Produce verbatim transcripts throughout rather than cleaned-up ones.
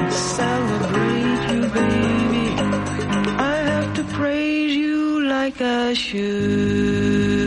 celebrate you, baby. I have to praise you like I should.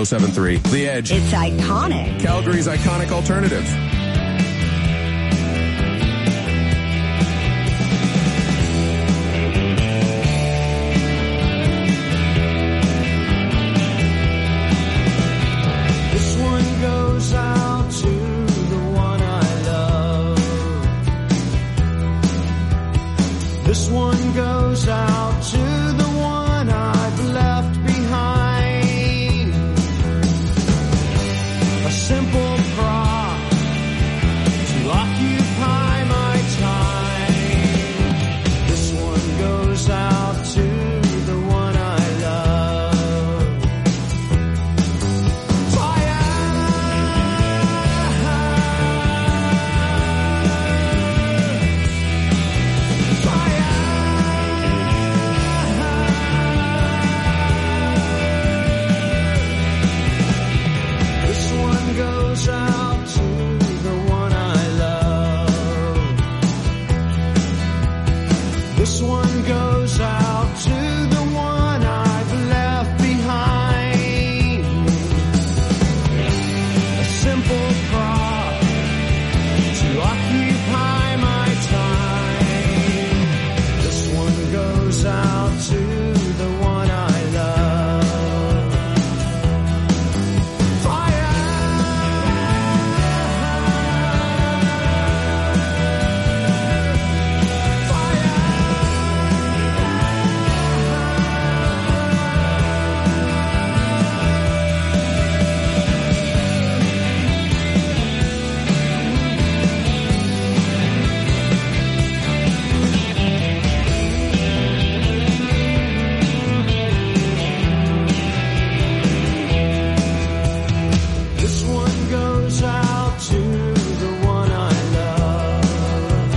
seven point three. The Edge. It's iconic. Calgary's iconic alternative. This one goes out to the one I love. This one goes out to the one I've left behind. A simple prop to occupy my time. This one goes out to the one I love. Fire! Fire! This one goes out to the one I love. This one goes out to the one I've left behind. A simple prop to occupy my time. This one goes out to the one I love. Fire! This one goes out to the one I love.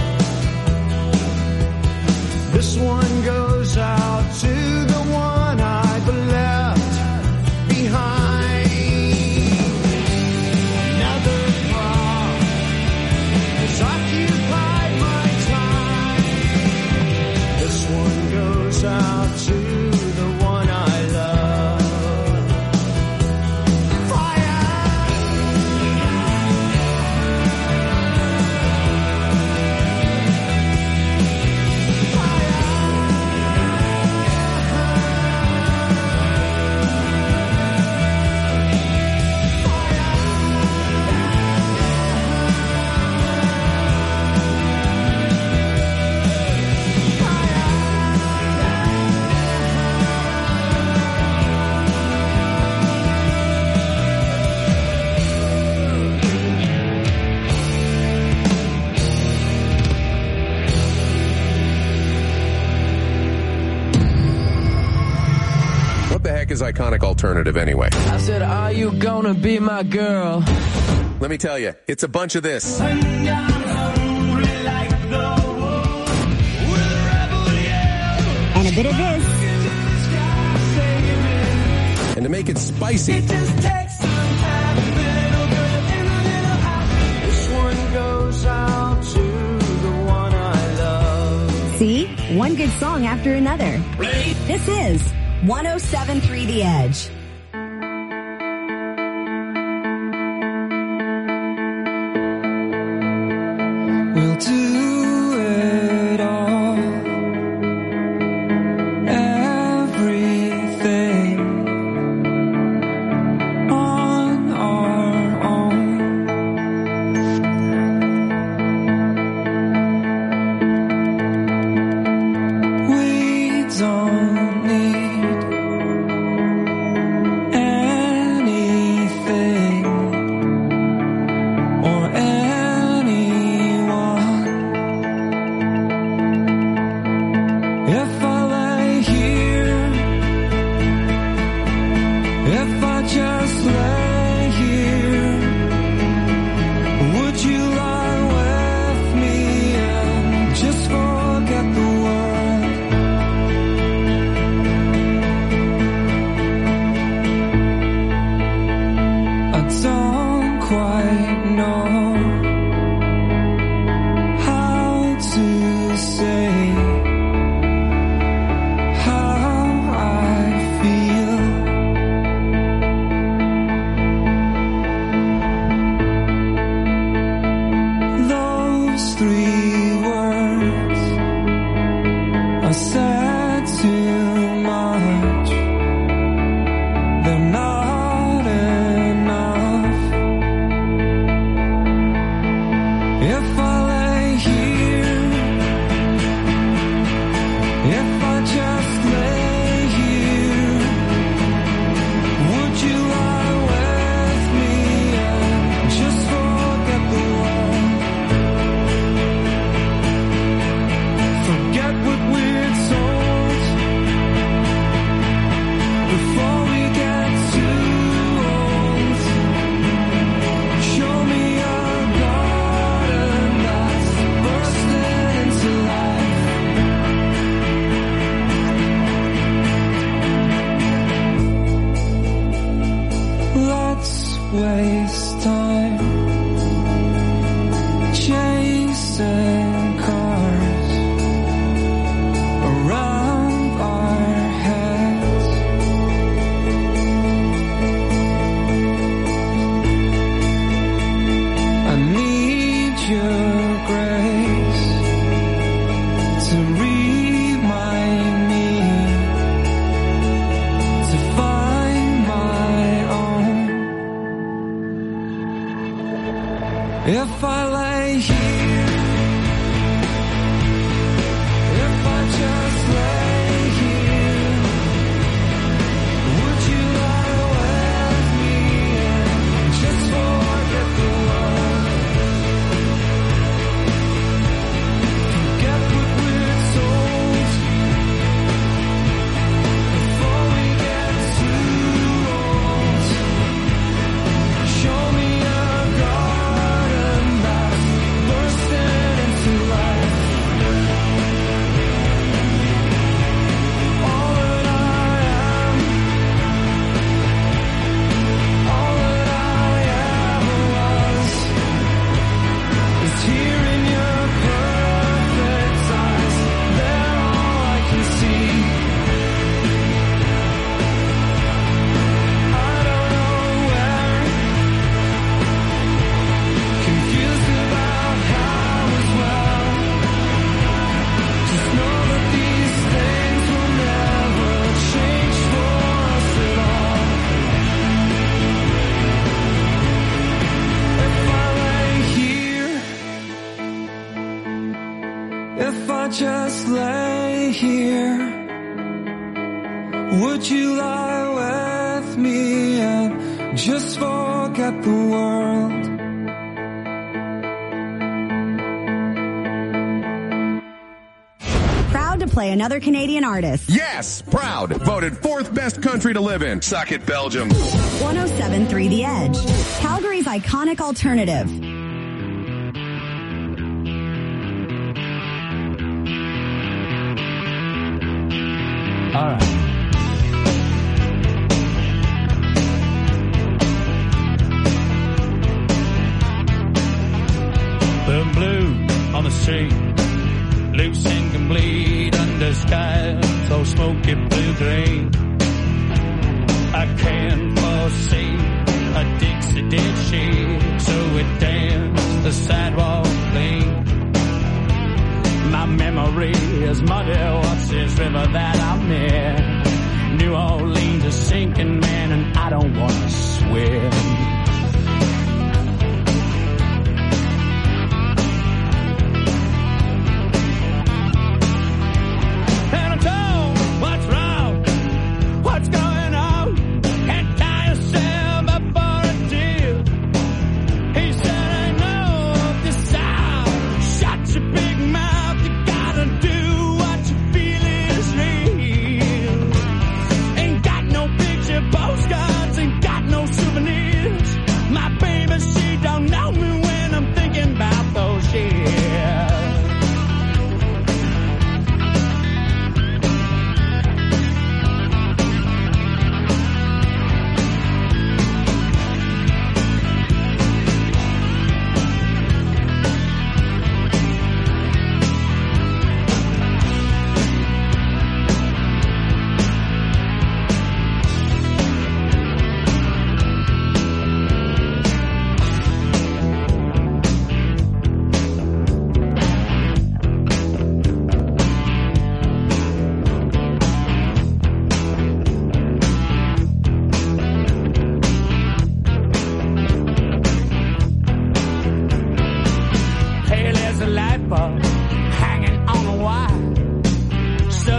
This one goes out to the one I've left behind. Another prop has occupied my time. This one goes out to the one I love. Fire! What the heck is iconic alternative anyway? I said, are you gonna be my girl? Let me tell you, it's a bunch of this. And a bit of this. And to make it spicy, This one goes out to the one I love. See? One good song after another. This is one oh seven point three The Edge. We'll do it all. Everything on our own. We don't need anything or anyone. those three words I said too much. They're not enough. If I lay here, if I just lay here, would you lie with me and just forget the world? Forget what we're told before we get too old. Show me a garden that's bursting into life. Let's waste time chasing cars around our heads. I need your grace to remind me to find my own. If I lay here, if I just lay here, would you lie with me and just forget the world? Forget what we're told before we get too old. Show me a garden that's bursting into life. All that I am, all that I ever was, is here in your perfect eyes. They're all I can see. I don't know where, confused about how as well. Just know that these things will never change for us at all. If I lay here, if I just lay here, would you lie with me and just forget the world? Proud to play another Canadian artist. Yes, proud. Voted fourth best country to live in. Suck it, Belgium. one oh seven point three The Edge. Calgary's iconic alternative. All right. The blue on the street, loose and complete under skies so smoky blue-green. I can't foresee a Dixie did shake, so it danced the sidewalk clean. My memory is muddy, what's this river that I'm near? New Orleans is sinking, man, and I don't want to swim. And I'm told, what's wrong? What's going on? Can't tie yourself up for a deal. He said, I know of the sound. Shut your big mouth. You gotta do what you feel is real. Ain't got no picture postcards, ain't got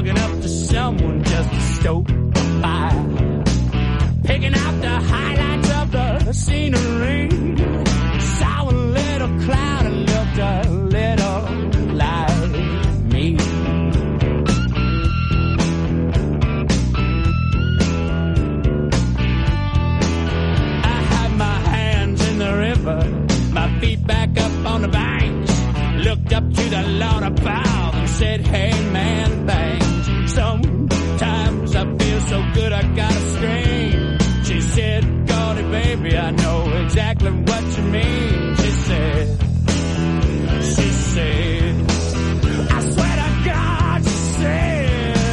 snugging up to someone just to stoke a fire. Picking out the highlights of the scenery. Saw a little cloud and looked a little like me. I had my hands in the river, my feet back up on the banks. Looked up to the Lord above and said, hey man, thanks. Sometimes I feel so good I gotta scream. She said, Gordy baby, I know exactly what you mean. She said, she said, I swear to God, she said,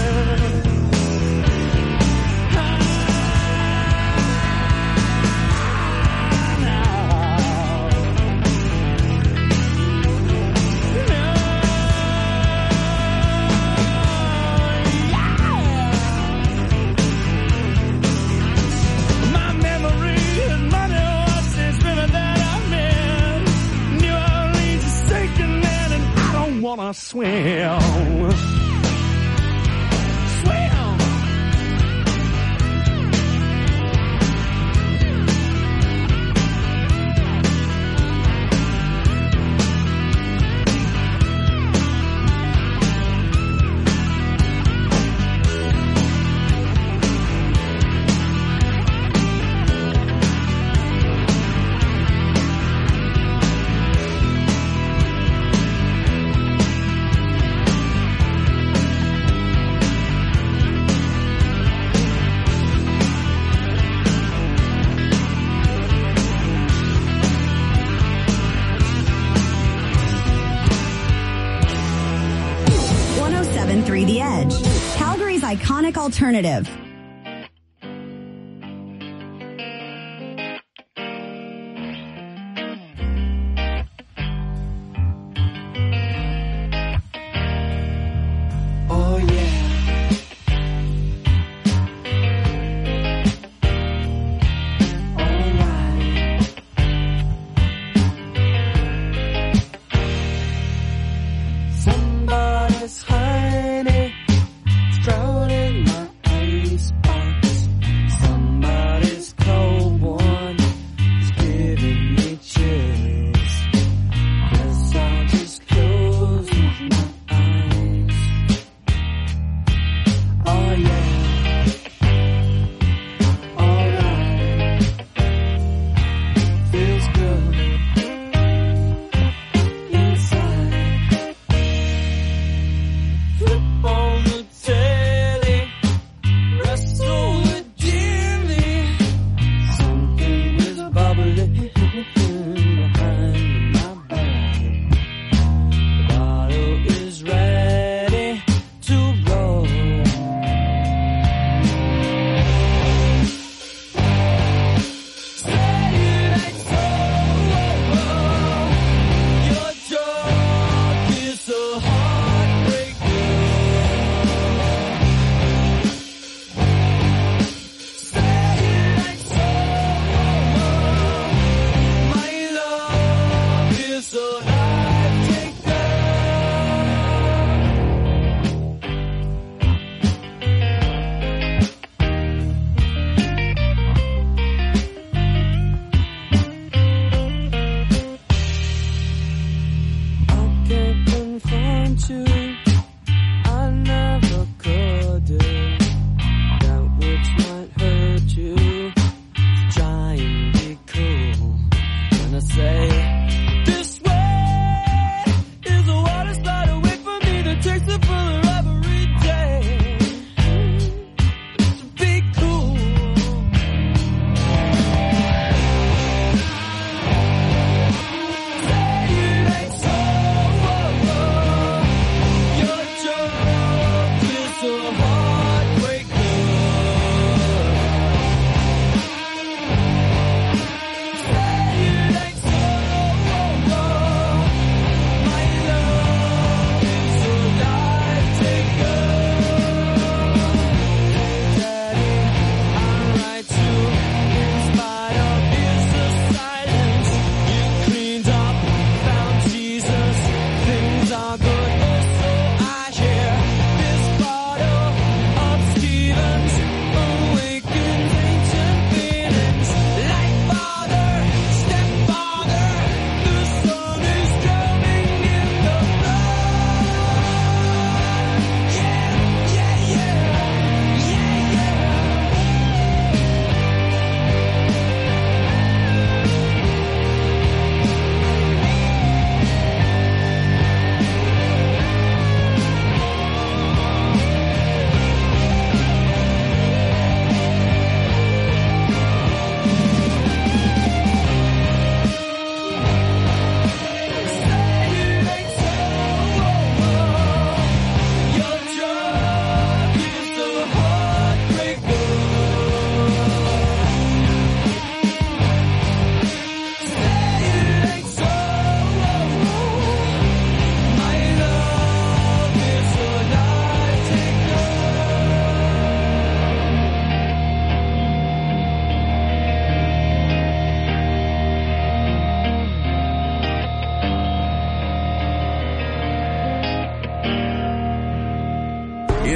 wanna swim. Swim. The Edge, Calgary's iconic alternative. Oh yeah.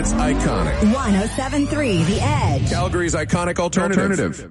It's iconic. one oh seven point three The Edge. Calgary's iconic alternative. Alternative.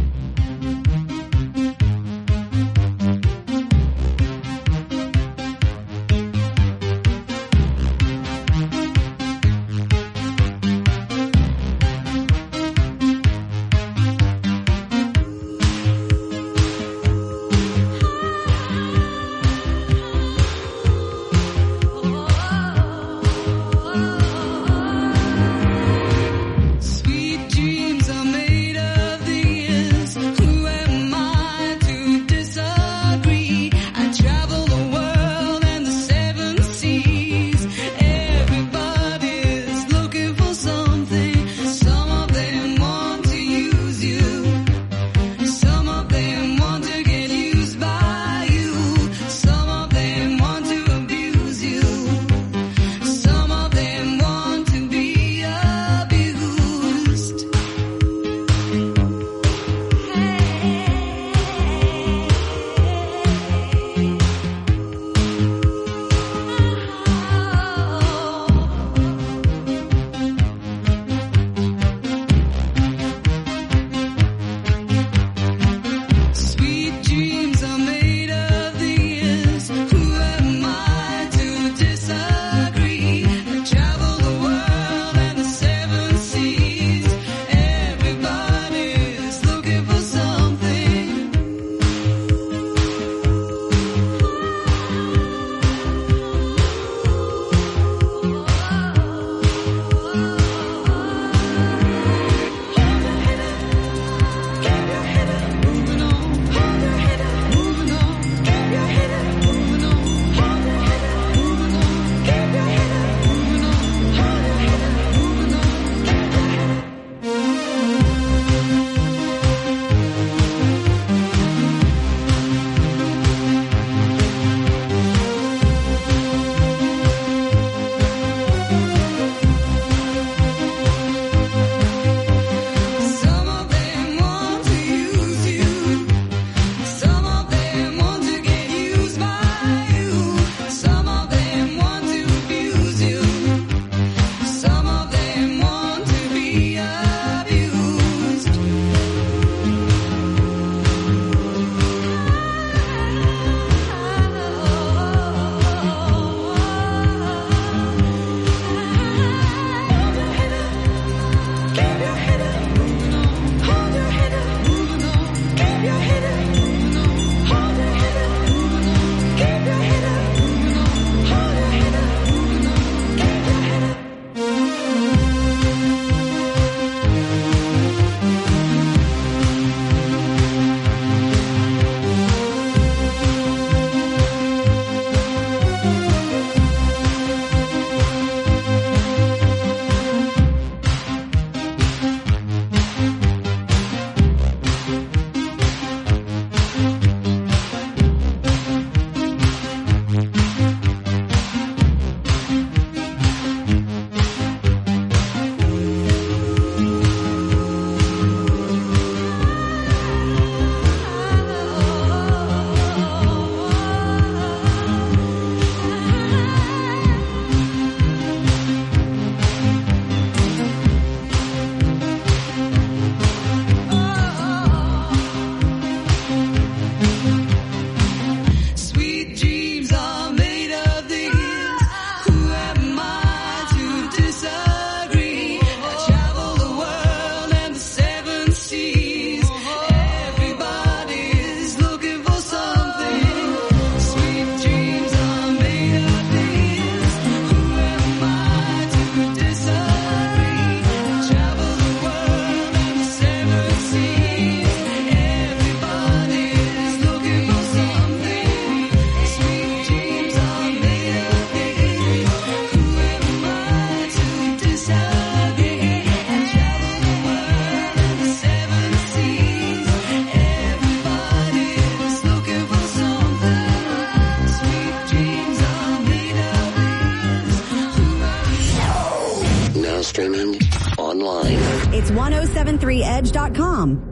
Sweet dreams are made of these. Who am I to disagree? I travel the world and the seven seas. Everybody's looking for something. Some of them want to use you. Some of them want to get used by you. Some of them want to abuse you. Some of them want to be abused. Sweet dreams are made of these. Who am I to disagree? I travel the world and the seven seas. Everybody's looking for something. Moving on, hold your head up. Moving on, keep your head up. Moving on, hold your head up. Moving on, keep your head up. Moving on, hold your head up. Moving on, keep your head up. Some of them want to use you. Some of them want to get used by you. Some of them want to abuse you. Some of them want to be abused. Hold your head up. Keep your head up. Moving on. Hold your head up. Moving on. Keep your head up. Moving on. Hold your head up. Moving on. Keep your head up. Moving on. Hold your head up. Moving on. Keep your head up. Sweet dreams are made of these. Who am I to disagree? I travel the world and the seven seas. Everybody's looking for something. Sweet dreams are made of these. Who am I to disagree? I travel the world and the seven seas. Everybody's looking for something. Sweet dreams are made of these. Who am I to disagree? I travel the world and the seven seas. Everybody's looking for something. Sweet dreams are made of these. Who am I? Now streaming online. It's ten seventy-three edge dot com.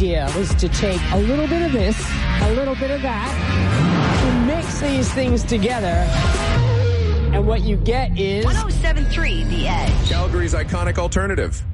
idea was to take a little bit of this, a little bit of that, and mix these things together. And what you get is one oh seven point three The Edge. Calgary's iconic alternative.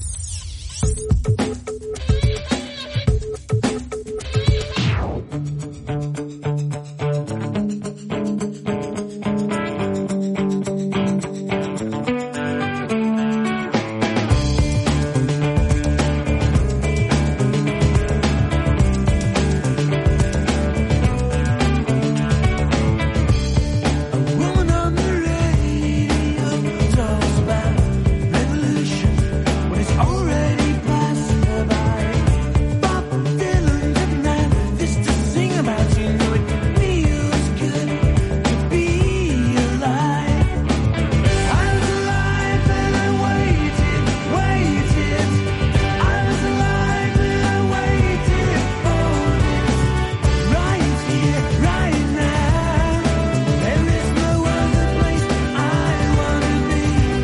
Woman on the radio talks about revolution when it's already passed by. Bob Dylan didn't have this to sing about. You know it feels good to be alive. I was alive and I waited, waited. I was alive and I waited for this. Right here, right now. There is no other place I want to be.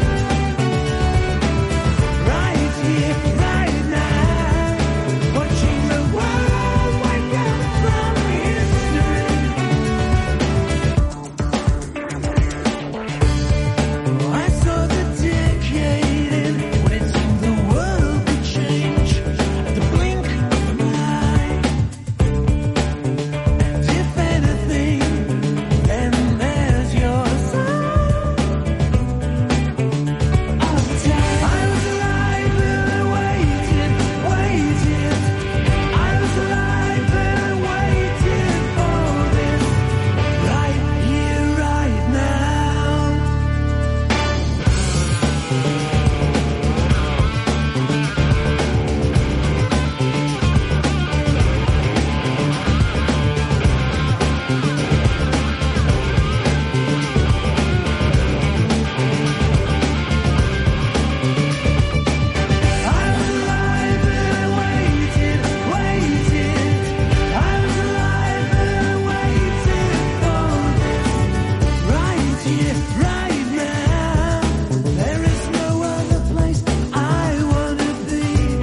Right here, right now. Watching the world wake up from history. I saw the decade end when it seemed the world would change at the blink of an eye. And if anything, then there's your sign of time. I was alive and I waited, waited. I was alive and I waited for this. Right here, right now. I was alive and I waited, waited. I was alive and I waited for this. Right here, right now. There is no other place I want to be.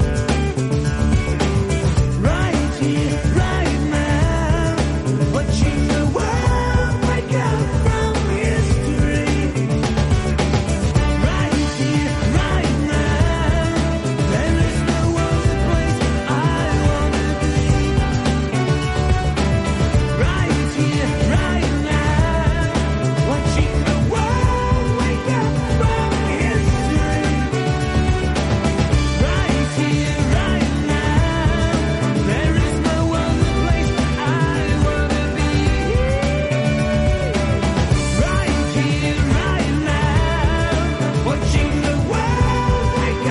Right here, right now. Watching the world wake up from history. Right here, right now. There is no other place I want to be. Right here, right now. Watching the world wake up from history. Right here, right now. There is no other place I want to be. Right here, right now. Watching the world wake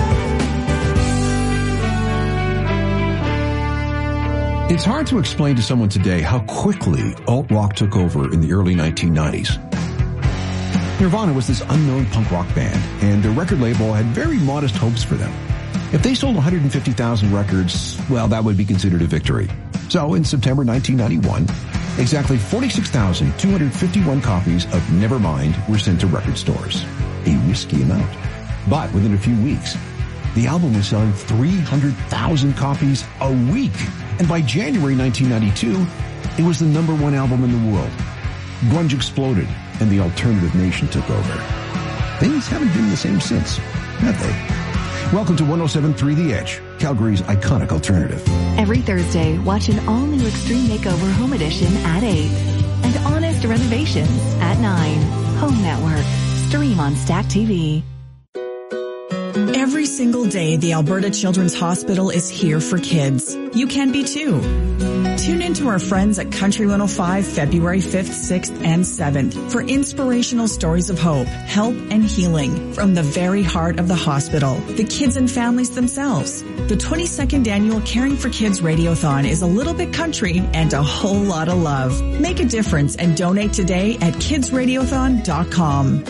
up. It's hard to explain to someone today how quickly alt-rock took over in the early nineteen nineties. Nirvana was this unknown punk rock band, and their record label had very modest hopes for them. If they sold one hundred fifty thousand records, well, that would be considered a victory. So in September nineteen ninety-one, exactly forty-six thousand two hundred fifty-one copies of Nevermind were sent to record stores. A risky amount. But within a few weeks, the album was selling three hundred thousand copies a week. And by January nineteen ninety-two, it was the number one album in the world. Grunge exploded, and the alternative nation took over. Things haven't been the same since, have they? Welcome to one oh seven point three The Edge, Calgary's iconic alternative. Every Thursday, watch an all-new Extreme Makeover Home Edition at eight. And Honest Renovations at nine. Home Network. Stream on Stack T V. Every single day, the Alberta Children's Hospital is here for kids. You can be too. Tune in to our friends at Country one oh five February fifth, sixth, and seventh for inspirational stories of hope, help, and healing from the very heart of the hospital, the kids and families themselves. The twenty-second annual Caring for Kids Radiothon is a little bit country and a whole lot of love. Make a difference and donate today at kids radiothon dot com.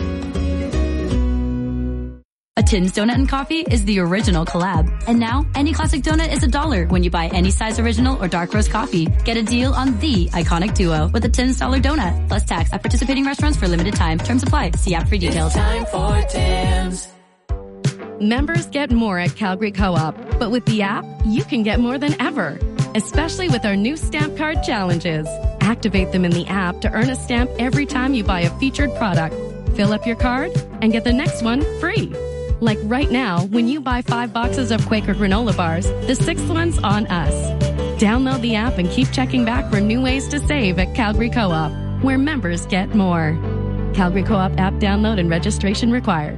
A Tim's Donut and Coffee is the original collab. And now, any classic donut is a dollar when you buy any size original or dark roast coffee. Get a deal on the iconic duo with a Tim's dollar donut, plus tax at participating restaurants for limited time. Terms apply. See app for details. It's time for Tim's. Members get more at Calgary Co-op, but with the app, you can get more than ever, especially with our new stamp card challenges. Activate them in the app to earn a stamp every time you buy a featured product. Fill up your card and get the next one free. Like right now, when you buy five boxes of Quaker granola bars, the sixth one's on us. Download the app and keep checking back for new ways to save at Calgary Co-op, where members get more. Calgary Co-op app download and registration required.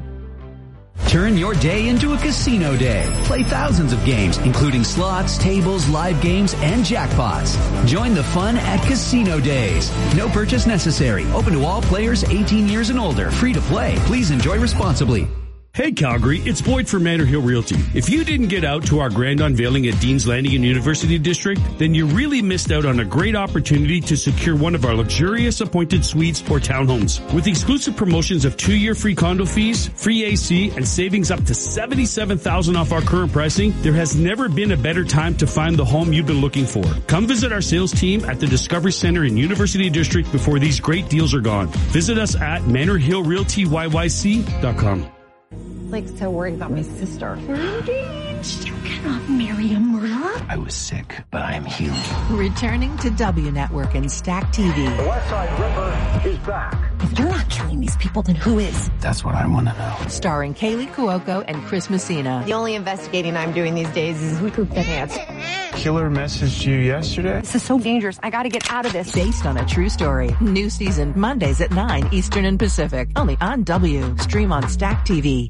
Turn your day into a casino day. Play thousands of games, including slots, tables, live games, and jackpots. Join the fun at Casino Days. No purchase necessary. Open to all players eighteen years and older. Free to play. Please enjoy responsibly. Hey Calgary, it's Boyd from Manor Hill Realty. If you didn't get out to our grand unveiling at Dean's Landing in University District, then you really missed out on a great opportunity to secure one of our luxurious appointed suites or townhomes. With exclusive promotions of two-year free condo fees, free A C, and savings up to seventy-seven thousand dollars off our current pricing, there has never been a better time to find the home you've been looking for. Come visit our sales team at the Discovery Center in University District before these great deals are gone. Visit us at manor hill realty y y c dot com. Like, so worried about my sister. We're engaged. You cannot marry a murderer. I was sick, but I am healed. Returning to W Network and Stack T V. The West Side Ripper is back. If you're not killing these people, then who is? That's what I want to know. Starring Kaylee Cuoco and Chris Messina. The only investigating I'm doing these days is we could get ants. Killer messaged you yesterday? This is so dangerous. I gotta get out of this. Based on a true story. New season, Mondays at nine Eastern and Pacific. Only on W. Stream on Stack T V.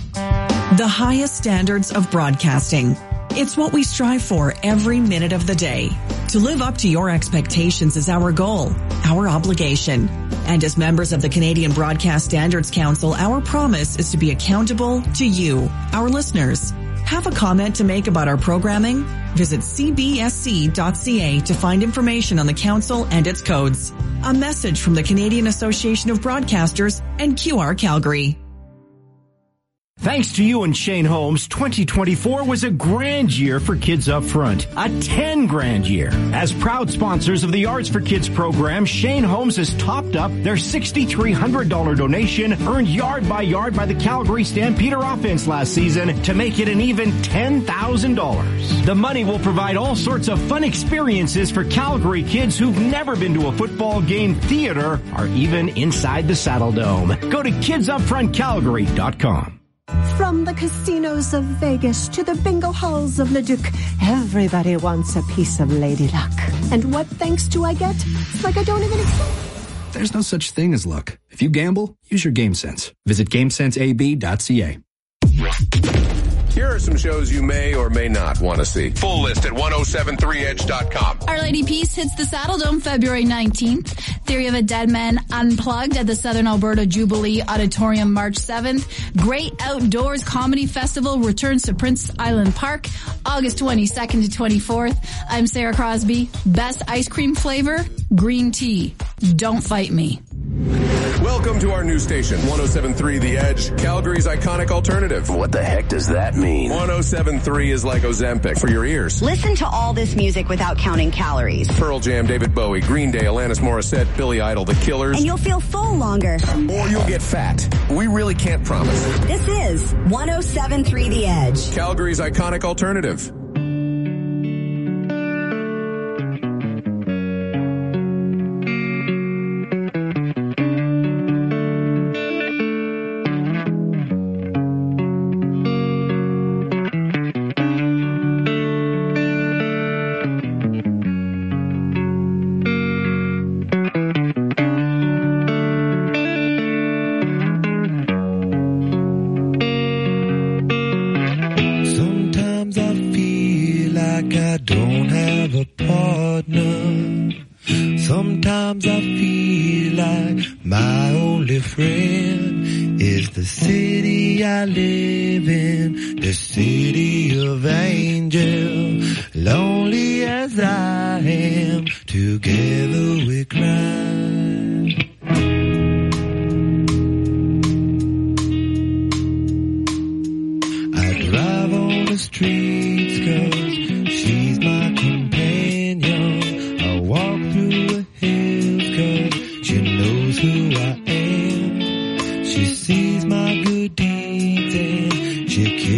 The highest standards of broadcasting. It's what we strive for every minute of the day. To live up to your expectations is our goal, our obligation. And as members of the Canadian Broadcast Standards Council, our promise is to be accountable to you, our listeners. Have a comment to make about our programming? Visit c b s c dot c a to find information on the council and its codes. A message from the Canadian Association of Broadcasters and Q R Calgary. Thanks to you and Shane Holmes, twenty twenty-four was a grand year for Kids Up Front. A ten grand year. As proud sponsors of the Arts for Kids program, Shane Holmes has topped up their six thousand three hundred dollars donation earned yard by yard by the Calgary Stampeder offense last season to make it an even ten thousand dollars. The money will provide all sorts of fun experiences for Calgary kids who've never been to a football game, theater, or even inside the Saddle Dome. Go to kids up front calgary dot com. From the casinos of Vegas to the bingo halls of Leduc, everybody wants a piece of Lady Luck. And what thanks do I get? It's like I don't even exist. There's no such thing as luck. If you gamble, use your game sense. Visit game sense a b dot c a. Here are some shows you may or may not want to see. Full list at ten seventy-three edge dot com. Our Lady Peace hits the Saddle Dome February nineteenth. Theory of a Dead Man Unplugged at the Southern Alberta Jubilee Auditorium March seventh. Great Outdoors Comedy Festival returns to Prince Island Park August twenty-second to twenty-fourth. I'm Sarah Crosby. Best ice cream flavor? Green tea. Don't fight me. Welcome to our new station, ten seventy-three The Edge, Calgary's iconic alternative. What the heck does that mean? ten seventy-three is like Ozempic for your ears. Listen to all this music without counting calories. Pearl Jam, David Bowie, Green Day, Alanis Morissette, Billy Idol, The Killers. And you'll feel full longer. Or you'll get fat. We really can't promise. This is ten seventy-three The Edge, Calgary's iconic alternative. She sees my good deeds and she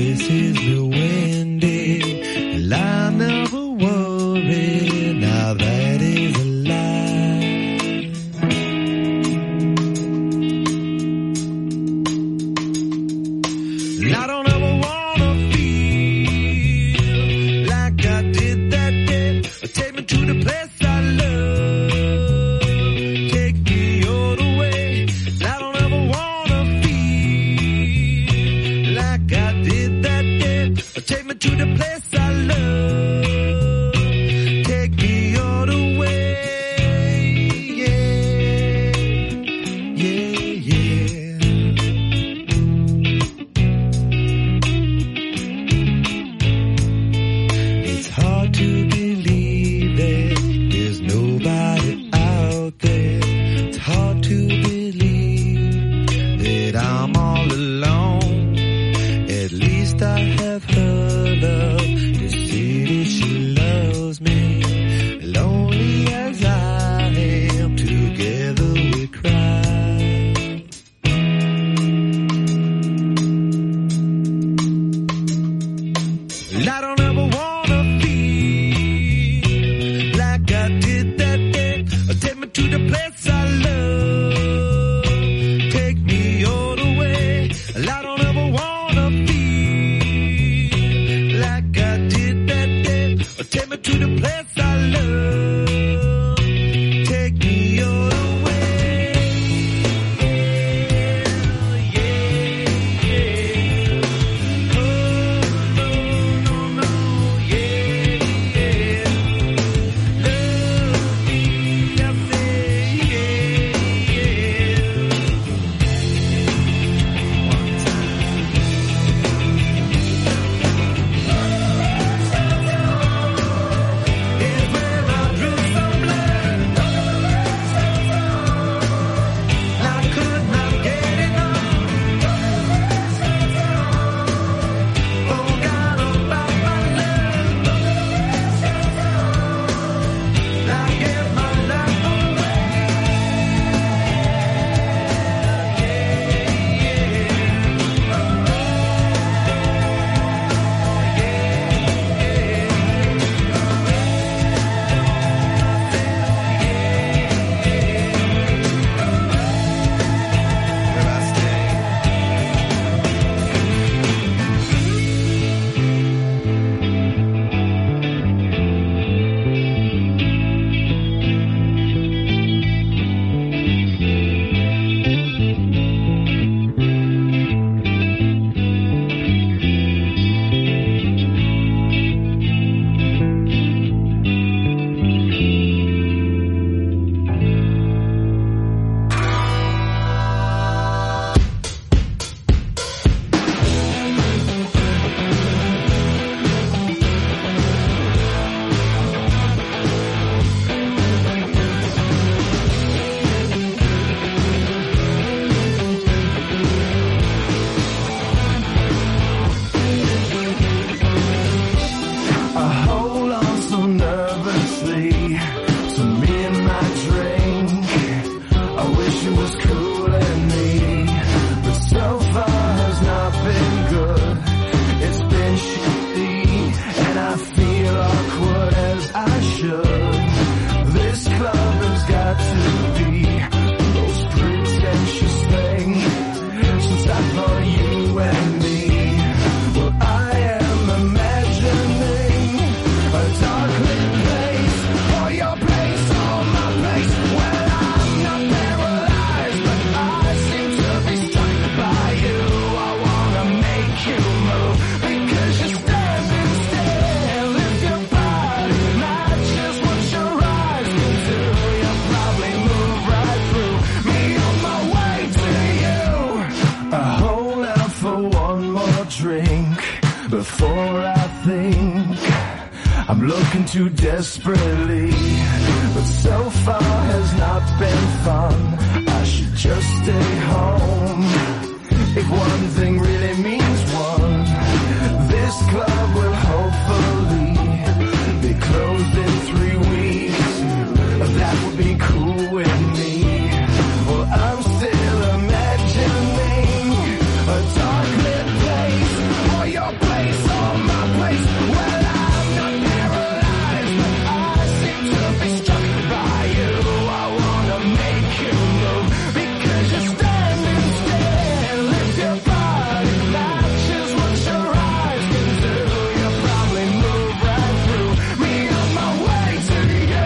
before I think I'm looking too desperately, but so far has not been fun. I should just stay home. If one thing really means one, this club will hopefully be closed in three weeks. That would be cool with me. Well, I'm still imagining a dark lit place, or your place, or my place. Well, I'm not paralyzed, but I seem to be struck by you. I wanna make you move, because you're standing still. If your body matches what your eyes can do, you'll probably move right through me on my way to you.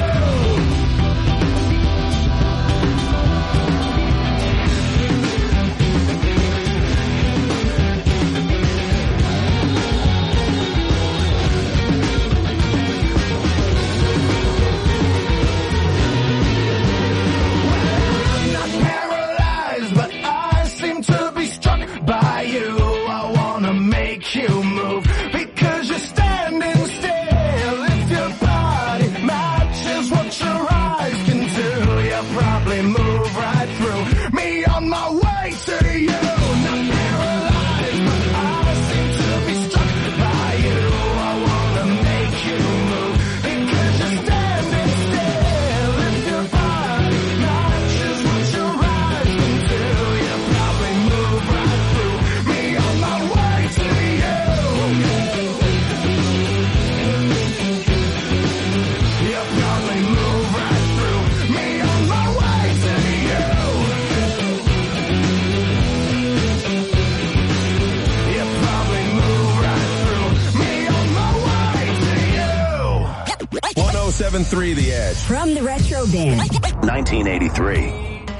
I'm not paralyzed, but I seem to be struck by you. I wanna make you move, because you're standing still. If your body matches what your eyes can do, you'll probably move right through me on my way to you. Not paralyzed, but I seem to be struck by you. I wanna make you move, because you're standing still. If your body matches what your eyes can do, you'll probably move right through me on my way to you. You'll probably move right through me on my way to you. You'll probably move right through me on my way to you. one oh seven point three The Edge. From the Retro Bin. nineteen eighty-three.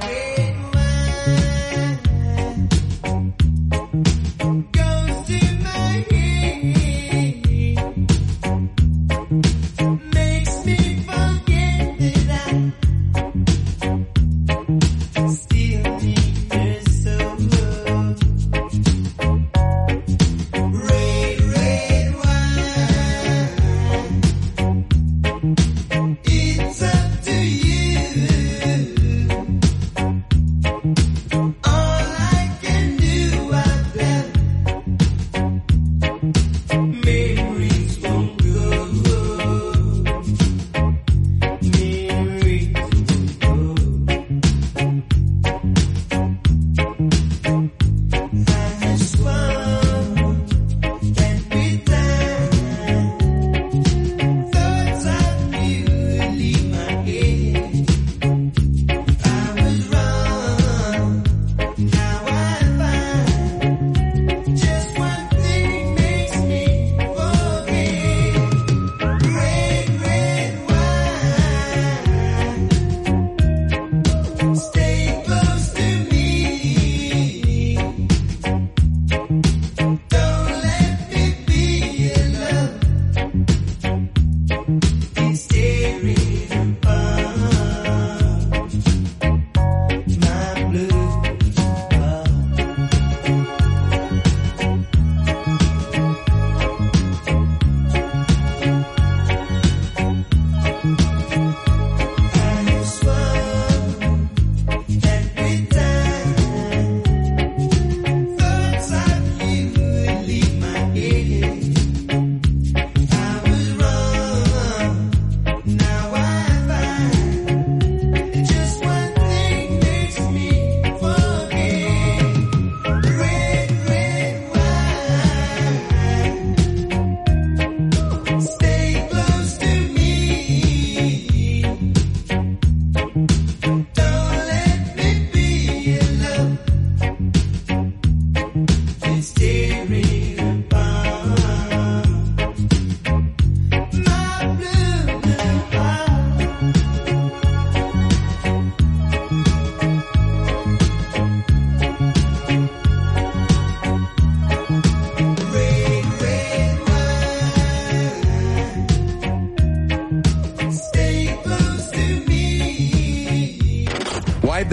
Makes me forget that I still need her so much. Red, red wine. It's up to you.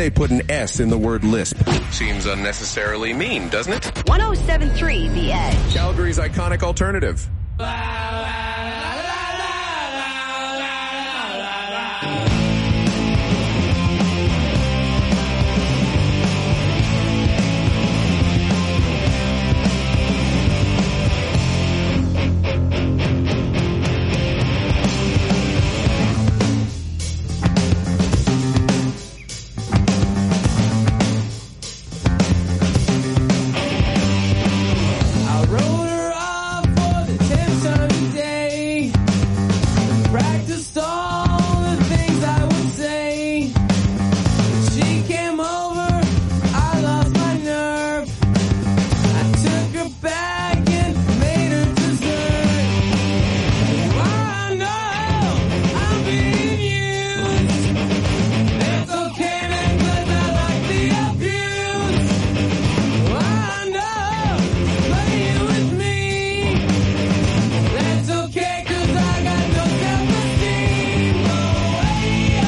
they put an S in the word lisp. Seems unnecessarily mean, doesn't it? one oh seven point three The Edge. Calgary's iconic alternative. I wrote her off for the tenth time today. Practiced all the things I would say. She came over, I lost my nerve. I took her back and made her dessert. I know I'm being used. It's okay, man, 'cause I like the abuse. I know, playing with me. That's okay, 'cause I got no self-esteem. Oh, hey,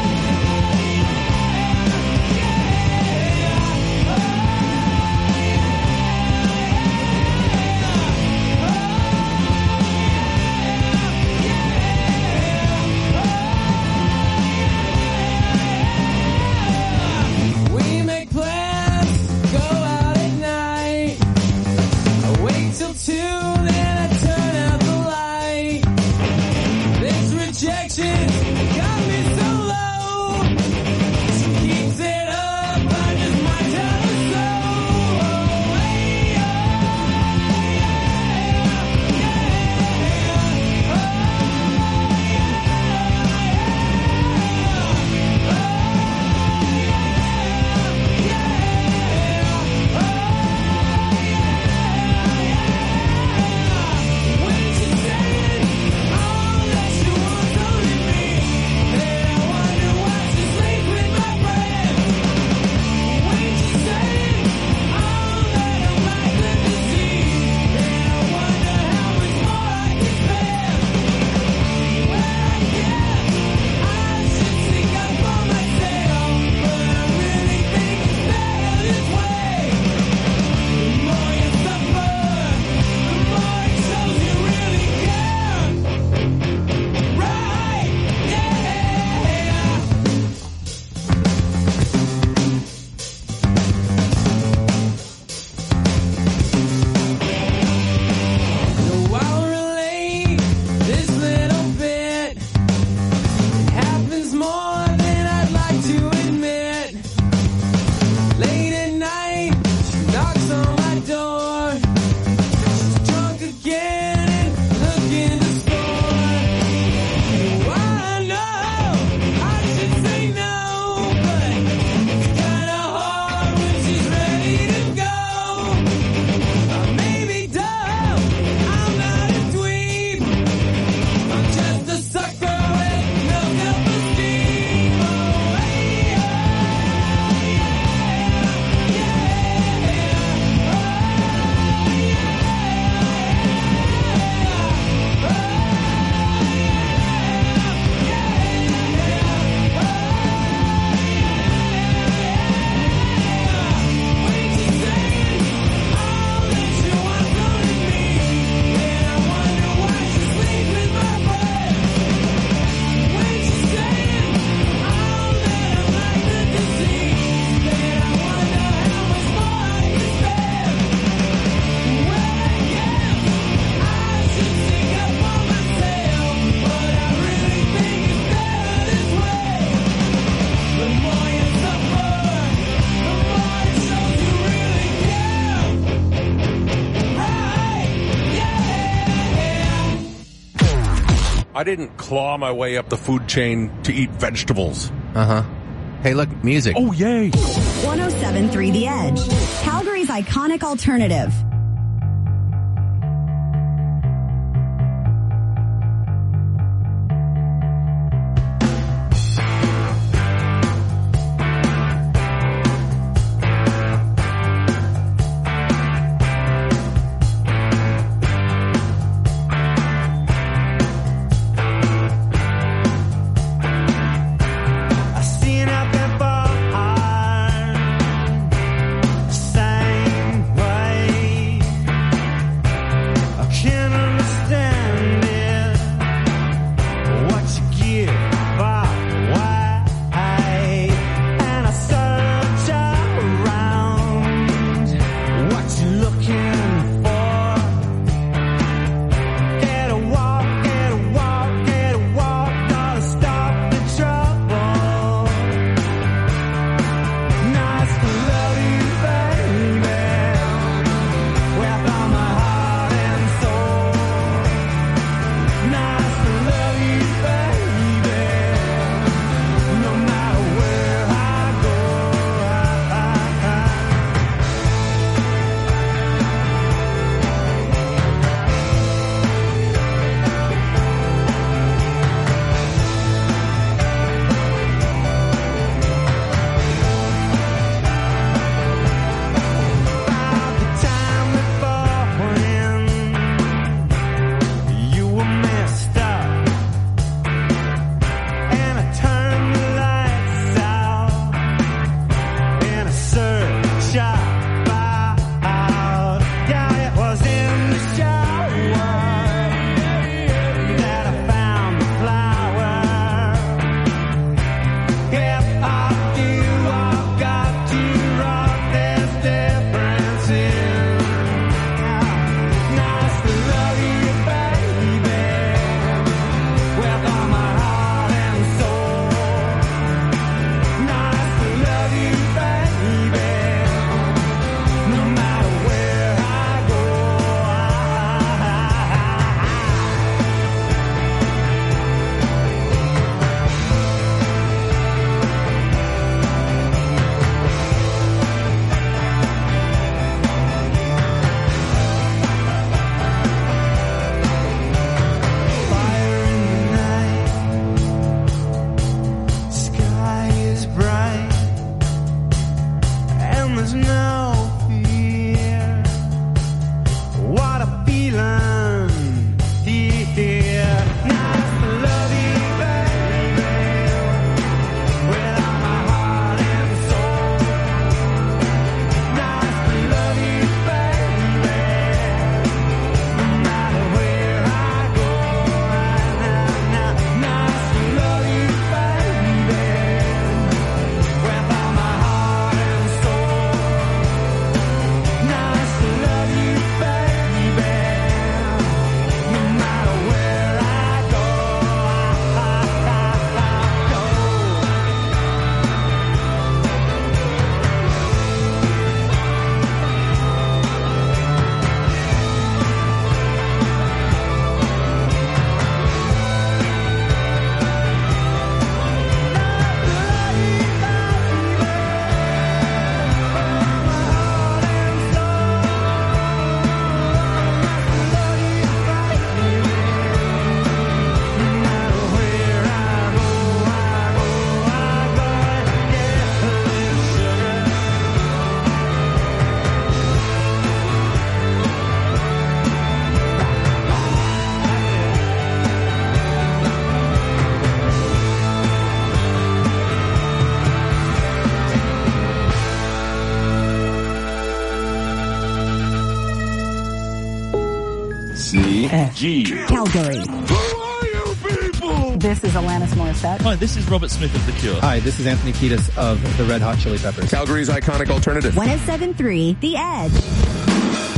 we make plans, go out at night. I wait till two, then I turn out the light. This rejection got me so low. She keeps it up, I just might tell her so. Oh, hey, when she said all that she wants only me, then I wonder why she sleeps with my friends. When she said all that I'm likely to see, then I wonder how much more I can spend. Well, I guess I should seek out for myself, but I really think it's better this way. The more you suffer, the more it shows you really care. Right, yeah. So I'll relate this little bit. It happens more than I'd like to admit. Late at night, she knocks on my door. She's drunk again and looking to score. I know I should say no, but it's kinda hard when she's ready to go. I may be dumb, I'm not a dweeb. I'm just a sucker with no self-esteem. Oh, hey, when she says all that she wants only me, then I wonder why she sleeps with my friends. When she says all that I'm likely to see, then I wonder how much more I can spend. Well, I guess I should seek out for myself, but I really think it's better this way. The more you suffer, the more it shows you really care. Right, yeah. I didn't claw my way up the food chain to eat vegetables. Uh-huh. Hey, look, music. Oh, yay. one oh seven point three The Edge. Calgary's iconic alternative. I seen out that bar There's no fear. What a feeling here. Nice to love you, baby, with all my heart and soul. Nice to love you, baby, no matter where I go right now. now. Nice to love you, baby, with all my heart and soul. Nice to love you, baby, no matter where I go. I, I, I, I go. C G Calgary. This is Alanis Morissette. Hi, this is Robert Smith of The Cure. Hi, this is Anthony Kiedis of the Red Hot Chili Peppers. Calgary's iconic alternative. one oh seven point three The Edge.